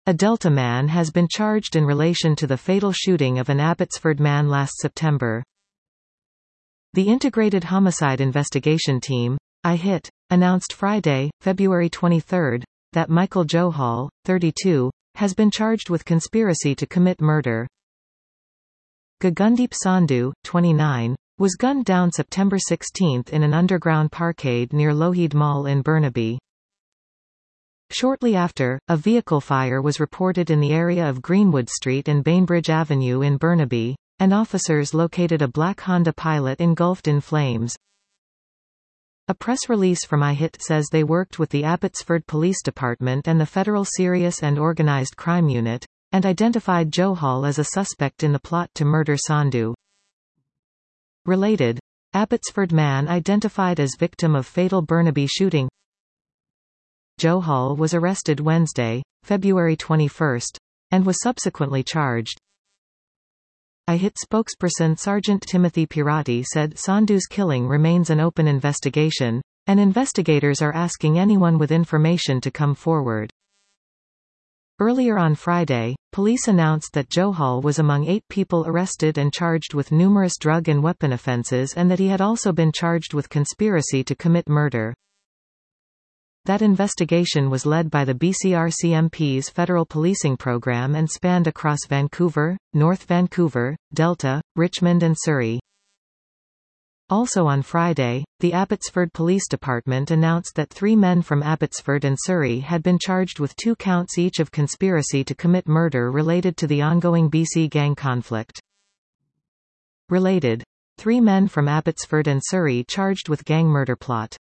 A Delta man has been charged in relation to the fatal shooting of an Abbotsford man last September. The Integrated Homicide Investigation Team, IHIT, announced Friday, February 23, that Michael Johal, 32, has been charged with conspiracy to commit murder. Gagundeep Sandhu, 29, was gunned down September 16 in an underground parkade near Lougheed Mall in Burnaby. Shortly after, a vehicle fire was reported in the area of Greenwood Street and Bainbridge Avenue in Burnaby, and officers located a black Honda Pilot engulfed in flames. A press release from IHIT says they worked with the Abbotsford Police Department and the Federal Serious and Organised Crime Unit, and identified Johal as a suspect in the plot to murder Sandhu. Related. Abbotsford man identified as victim of fatal Burnaby shooting. Johal was arrested Wednesday, February 21, and was subsequently charged. IHIT spokesperson Sergeant Timothy Pirati said Sandhu's killing remains an open investigation, and investigators are asking anyone with information to come forward. Earlier on Friday, police announced that Johal was among 8 people arrested and charged with numerous drug and weapon offences, and that he had also been charged with conspiracy to commit murder. That investigation was led by the BCRCMP's federal policing program and spanned across Vancouver, North Vancouver, Delta, Richmond and Surrey. Also on Friday, the Abbotsford Police Department announced that 3 men from Abbotsford and Surrey had been charged with 2 counts each of conspiracy to commit murder related to the ongoing BC gang conflict. Related. 3 men from Abbotsford and Surrey charged with gang murder plot.